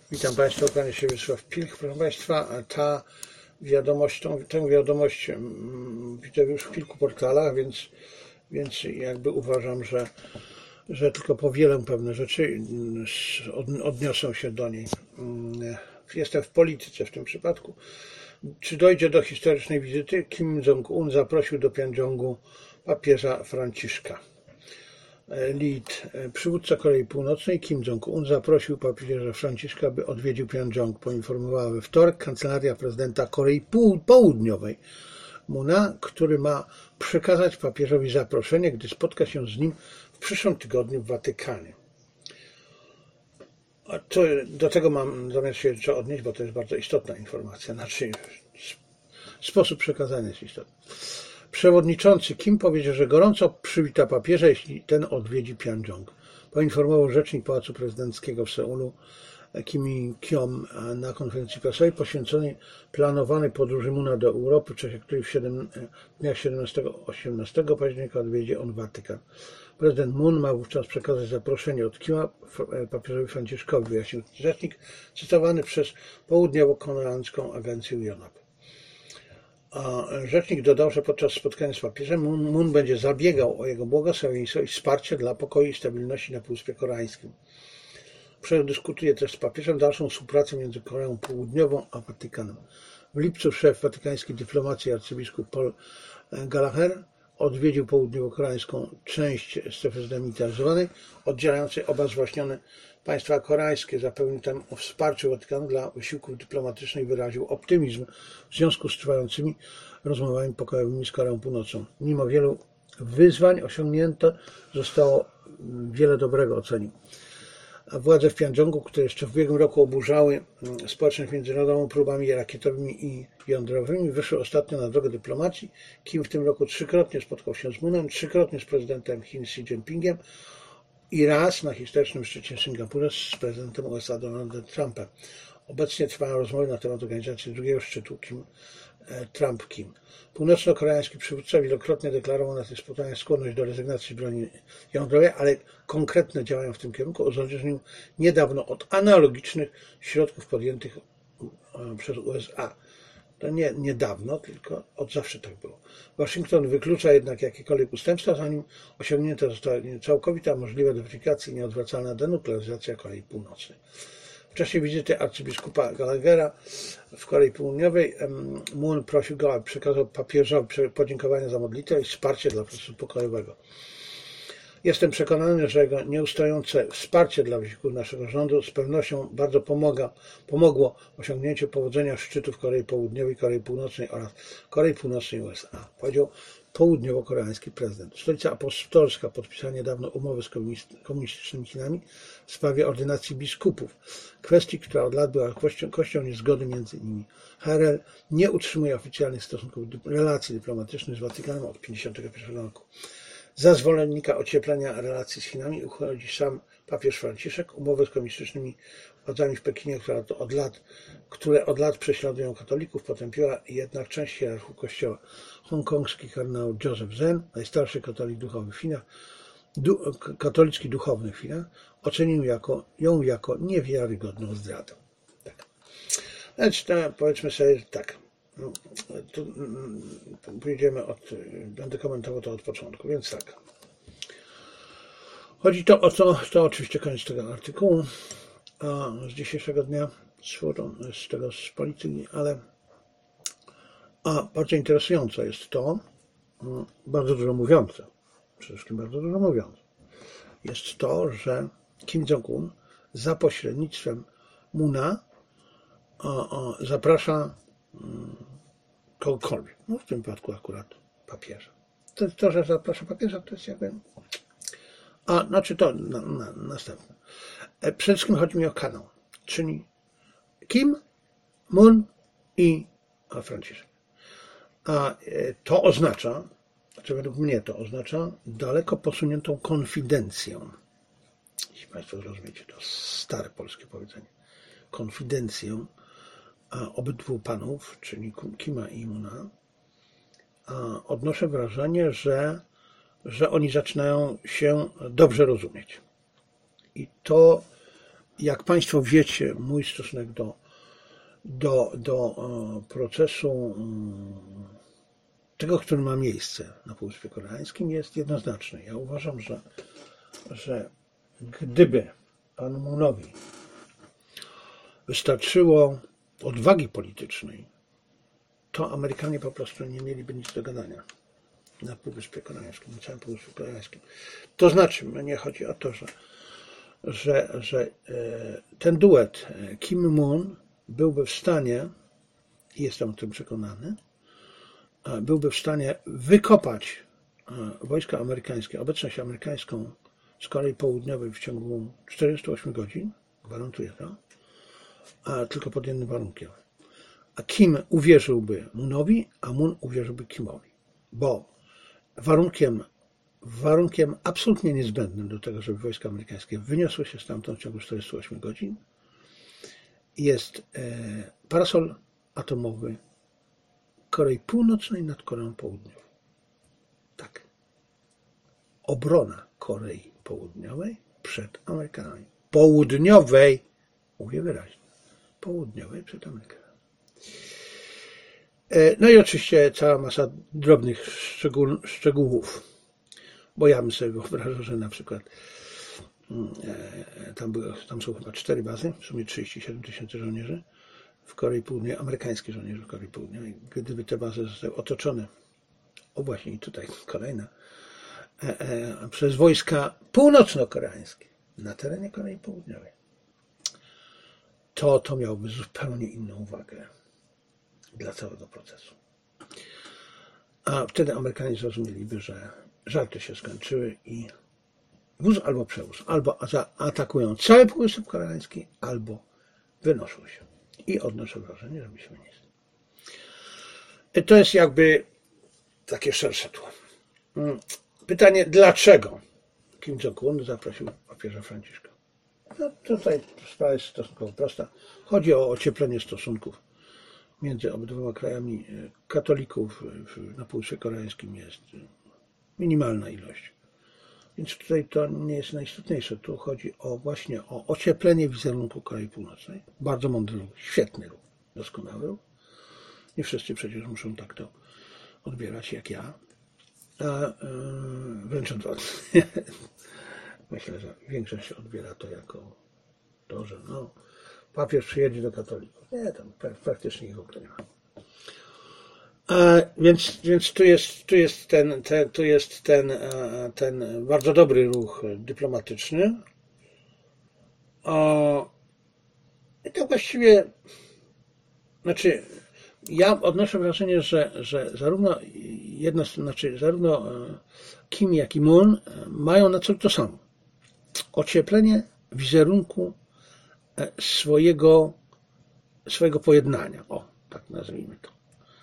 Witam Państwa, kłaniam się Wiesław Pilch. Proszę Państwa, tę wiadomość widzę już w kilku portalach, więc jakby uważam, że tylko powielę pewne rzeczy, odniosę się do niej. Jestem w polityce w tym przypadku. Czy dojdzie do historycznej wizyty? Kim Jong-un zaprosił do Pjongjangu papieża Franciszka. Lead, przywódca Korei Północnej Kim Jong-un zaprosił papieża Franciszka, by odwiedził Pjongjang, poinformowała we wtorek kancelaria prezydenta Korei Południowej Moona, który ma przekazać papieżowi zaproszenie, gdy spotka się z nim w przyszłym tygodniu w Watykanie. Do tego mam zamiar się jeszcze odnieść, bo to jest bardzo istotna informacja, znaczy sposób przekazania jest istotny. Przewodniczący Kim powiedział, że gorąco przywita papieża, jeśli ten odwiedzi Pjongjang. Poinformował rzecznik Pałacu Prezydenckiego w Seulu Kim Il-kyom na konferencji prasowej poświęconej planowanej podróży Moona do Europy, w czasie której w dniach 17-18 października odwiedzi on Watykan. Prezydent Moon ma wówczas przekazać zaproszenie od Kima papieżowi Franciszkowi, wyjaśnił rzecznik cytowany przez południowo-koreańską agencję Yonhap. Rzecznik dodał, że podczas spotkania z papieżem Moon będzie zabiegał o jego błogosławieństwo i wsparcie dla pokoju i stabilności na Półwyspie Koreańskim. Przedyskutuje też z papieżem dalszą współpracę między Koreą Południową a Watykanem. W lipcu szef watykańskiej dyplomacji arcybiskup Paul Gallagher odwiedził południowo-koreańską część strefy zdemilitaryzowanej, oddzielającej oba zwaśnione państwa koreańskie. Zapewnił tam o wsparciu Watykanu dla wysiłków dyplomatycznych i wyraził optymizm w związku z trwającymi rozmowami pokojowymi z Koreą Północną. Mimo wielu wyzwań osiągnięte zostało wiele dobrego, ocenił. A władze w Pjongjangu, które jeszcze w ubiegłym roku oburzały społeczność międzynarodową próbami rakietowymi i jądrowymi, wyszły ostatnio na drogę dyplomacji. Kim w tym roku trzykrotnie spotkał się z Moonem, trzykrotnie z prezydentem Chin Xi Jinpingiem i raz na historycznym szczycie w Singapurze z prezydentem USA Donaldem Trumpem. Obecnie trwają rozmowy na temat organizacji drugiego szczytu Trump-Kim. Północno-koreański przywódca wielokrotnie deklarował na tych spotkaniach skłonność do rezygnacji z broni jądrowej, ale konkretne działania w tym kierunku uzależnił niedawno od analogicznych środków podjętych przez USA. To nie niedawno, tylko od zawsze tak było. Waszyngton wyklucza jednak jakiekolwiek ustępstwa, zanim osiągnięta zostanie całkowita, możliwa dywersyfikacja i nieodwracalna denuklearyzacja Korei Północnej. W czasie wizyty arcybiskupa Gallaghera w Korei Południowej Moon prosił go, aby przekazał papieżowi podziękowania za modlitwę i wsparcie dla procesu pokojowego. Jestem przekonany, że jego nieustające wsparcie dla wysiłków naszego rządu z pewnością bardzo pomogło w osiągnięciu powodzenia szczytów Korei Południowej, Korei Północnej oraz Korei Północnej i USA, powiedział południowo-koreański prezydent. Stolica Apostolska podpisała niedawno umowę z komunistycznymi Chinami w sprawie ordynacji biskupów, kwestii, która od lat była kością niezgody między nimi. HRL nie utrzymuje oficjalnych stosunków, relacji dyplomatycznych z Watykanem od 1951 roku. Za zwolennika ocieplenia relacji z Chinami uchodzi sam papież Franciszek. Umowę z komunistycznymi władzami w Pekinie, które od lat prześladują katolików, potępiła jednak część hierarchów kościoła. Hongkongski kardynał Joseph Zen, najstarszy katolik duchowy w Chinach, katolicki duchowny w Chinach, ocenił ją jako niewiarygodną zdradę. Tak. Więc powiedzmy sobie tak. Będę komentował to od początku, więc tak. Chodzi to o to oczywiście koniec tego artykułu z dzisiejszego dnia, z polityki, ale bardzo interesujące jest to, bardzo dużo mówiące, przede wszystkim bardzo dużo mówiące, jest to, że Kim Jong-un za pośrednictwem Moona zaprasza kogokolwiek, w tym wypadku akurat papieża. To, że zaprasza papieża, to jest jakby... następne. Przede wszystkim chodzi mi o kanał, czyli Kim, Moon i Franciszek. To oznacza, według mnie to oznacza daleko posuniętą konfidencję. Jeśli Państwo zrozumiecie, to stare polskie powiedzenie. Konfidencję obydwu panów, czyli Kima i Moona, odnoszę wrażenie, że oni zaczynają się dobrze rozumieć. I to jak Państwo wiecie, mój stosunek do procesu tego, który ma miejsce na Półwyspie Koreańskim, jest jednoznaczny. Ja uważam, że gdyby panu Moonowi wystarczyło odwagi politycznej, to Amerykanie po prostu nie mieliby nic do gadania na Półwyspie Koreańskim, na całym Półwyspie Koreańskim. To znaczy, mnie chodzi o to, że ten duet Kim-moon byłby w stanie, i jestem o tym przekonany, byłby w stanie wykopać wojska amerykańskie, obecność amerykańską z Korei Południowej w ciągu 48 godzin, gwarantuję to, tylko pod jednym warunkiem. A Kim uwierzyłby Moonowi, a Moon uwierzyłby Kimowi. Bo warunkiem absolutnie niezbędnym do tego, żeby wojska amerykańskie wyniosły się stamtąd w ciągu 48 godzin, jest parasol atomowy Korei Północnej nad Koreą Południową. Tak. Obrona Korei Południowej przed Amerykanami. Południowej, mówię wyraźnie, południowej przed Amerykanami. No i oczywiście cała masa drobnych szczegółów, bo ja bym sobie wyobrażał, że na przykład tam są chyba 4 bazy, w sumie 37 000 żołnierzy w Korei Południowej, amerykańskich żołnierzy w Korei Południowej. Gdyby te bazy zostały otoczone, o właśnie i tutaj kolejna, przez wojska północno-koreańskie na terenie Korei Południowej, to miałoby zupełnie inną wagę dla całego procesu. A wtedy Amerykanie zrozumieliby, że żarty się skończyły i wóz albo przewóz, albo zaatakują cały Półwysep Koreański, albo wynoszą się. I odnoszę wrażenie, że myśmy nic. To jest jakby takie szersze tło. Pytanie, dlaczego Kim Jong-un zaprosił papieża Franciszka? No tutaj sprawa jest stosunkowo prosta. Chodzi o ocieplenie stosunków między obydwoma krajami. Katolików na Półwyspie Koreańskim jest minimalna ilość. Więc tutaj to nie jest najistotniejsze. Tu chodzi właśnie o ocieplenie wizerunku Korei Północnej. Bardzo mądry ruch, świetny ruch, doskonały ruch. Nie wszyscy przecież muszą tak to odbierać jak ja. A wręcz odwrotnie. Myślę, że większość odbiera to jako to, że papież przyjedzie do katolików. Nie, tam praktycznie ich w ogóle nie ma. Więc tu jest ten bardzo dobry ruch dyplomatyczny. I to właściwie, znaczy, ja odnoszę wrażenie, że zarówno Kim, jak i Moon mają na celu to samo. Ocieplenie wizerunku swojego pojednania. O, tak nazwijmy to.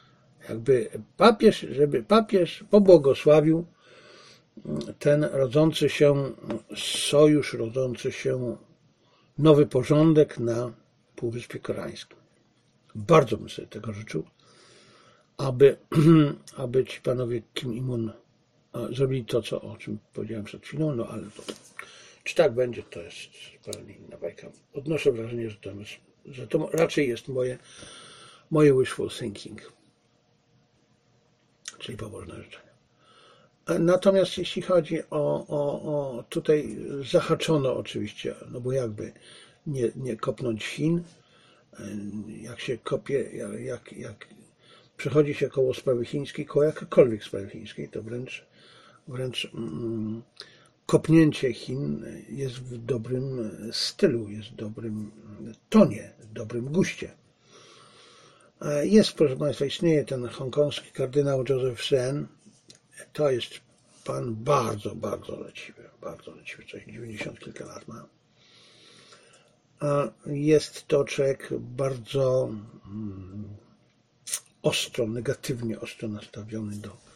Żeby papież pobłogosławił ten rodzący się sojusz, rodzący się nowy porządek na Półwyspie Koreańskim. Bardzo bym sobie tego życzył, aby ci panowie Kim i Moon zrobili to, o czym powiedziałem przed chwilą, ale to, czy tak będzie, to jest zupełnie inna bajka. Odnoszę wrażenie, że to raczej jest moje wishful thinking, czyli pobożne życzenia. Natomiast jeśli chodzi o tutaj zahaczono oczywiście, bo jakby nie kopnąć Chin, jak się kopie, jak przechodzi się koło sprawy chińskiej, koło jakakolwiek sprawy chińskiej, to wręcz kopnięcie Chin jest w dobrym stylu, jest w dobrym tonie, w dobrym guście. Jest, proszę Państwa, istnieje ten hongkoński kardynał Joseph Sen. To jest pan bardzo, bardzo leciwy, coś 90 kilka lat ma. Jest to człowiek bardzo negatywnie ostro nastawiony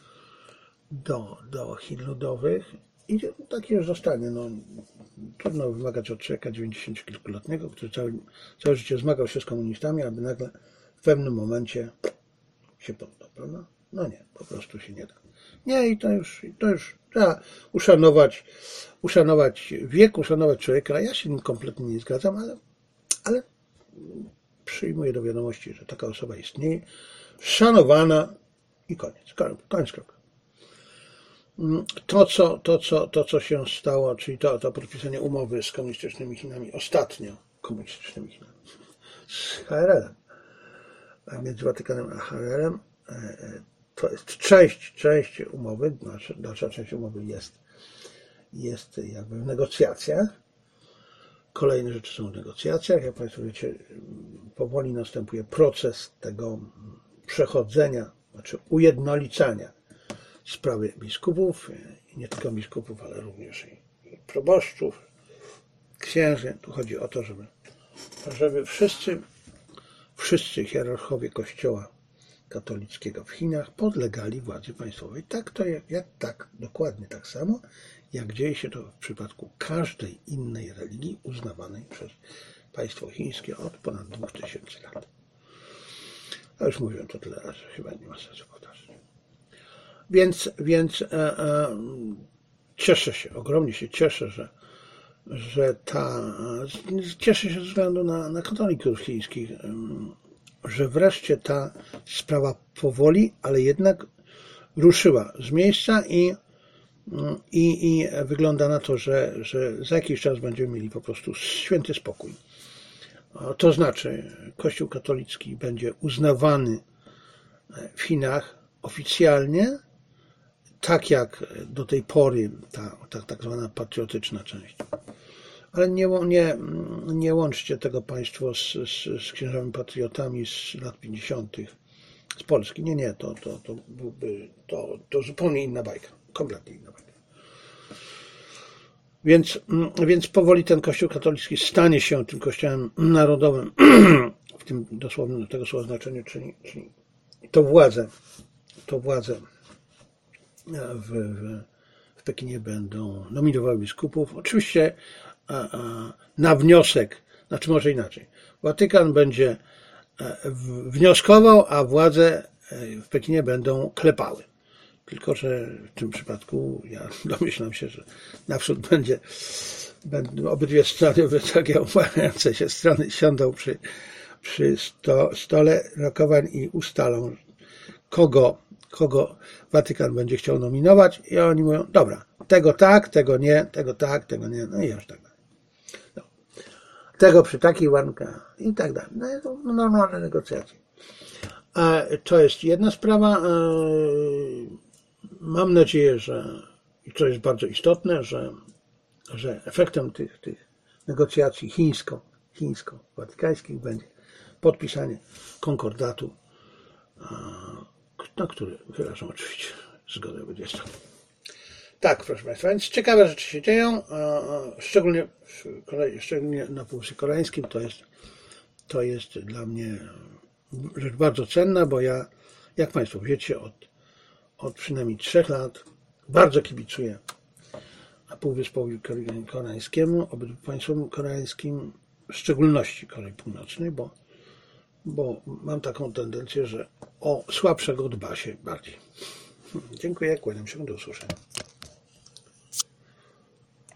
do Chin Ludowych i taki już zostanie. Trudno wymagać od człowieka 90-kilkuletniego, który całe życie zmagał się z komunistami, aby nagle w pewnym momencie się poddał, prawda? No nie, po prostu się nie da. Nie, i to już trzeba uszanować wiek, uszanować człowieka. Ja się nim kompletnie nie zgadzam, ale przyjmuję do wiadomości, że taka osoba istnieje, szanowana i koniec, kropka. To, co się stało, czyli to podpisanie umowy z komunistycznymi Chinami, ostatnio komunistycznymi Chinami, z HRL-em, między Watykanem a HRL-em, to jest część umowy, dalsza część umowy jest jakby w negocjacjach. Kolejne rzeczy są w negocjacjach. Jak Państwo wiecie, powoli następuje proces tego przechodzenia, znaczy ujednolicania sprawy biskupów, i nie tylko biskupów, ale również i proboszczów, księży. Tu chodzi o to, żeby wszyscy hierarchowie Kościoła katolickiego w Chinach podlegali władzy państwowej. Dokładnie tak samo, jak dzieje się to w przypadku każdej innej religii uznawanej przez państwo chińskie od ponad 2000 lat. A już mówiłem to tyle razy, chyba nie ma sensu powtarzać. Więc cieszę się, ogromnie się cieszę, cieszę się ze względu na katolików chińskich, że wreszcie ta sprawa powoli, ale jednak ruszyła z miejsca i wygląda na to, że za jakiś czas będziemy mieli po prostu święty spokój. To znaczy, Kościół katolicki będzie uznawany w Chinach oficjalnie, tak jak do tej pory ta tak zwana patriotyczna część. Ale nie łączcie tego Państwo z księżami patriotami z lat 50. z Polski. Nie, to byłby to zupełnie inna bajka, kompletnie inna bajka. Więc powoli ten Kościół katolicki stanie się tym kościołem narodowym, w tym dosłownym tego słowa znaczeniu, czyli to władze w Pekinie będą nominowały biskupów. Oczywiście na wniosek, znaczy może inaczej. Watykan będzie wnioskował, a władze w Pekinie będą klepały. Tylko że w tym przypadku ja domyślam się, że naprzód będą obydwie strony, takie umawiające się strony siądą przy stole rokowań i ustalą, kogo Watykan będzie chciał nominować, i oni mówią, dobra, tego tak, tego nie, no i już tak dalej. No. Tego przy takich warunkach i tak dalej. No to normalne negocjacje. To jest jedna sprawa. Mam nadzieję, i to jest bardzo istotne, że efektem tych negocjacji chińsko-watykańskich będzie podpisanie konkordatu, na który wyrażam oczywiście zgodę 20. Tak, proszę Państwa, więc ciekawe rzeczy się dzieją, szczególnie na Półwyspie Koreańskim. To jest dla mnie rzecz bardzo cenna, bo ja, jak Państwo wiecie, od przynajmniej 3 lat bardzo kibicuję Półwyspowi Koreańskiemu, obydwu państwom koreańskim, w szczególności Korei Północnej, bo mam taką tendencję, że o słabszego dba się bardziej. Dziękuję, kłaniam się, do usłyszenia.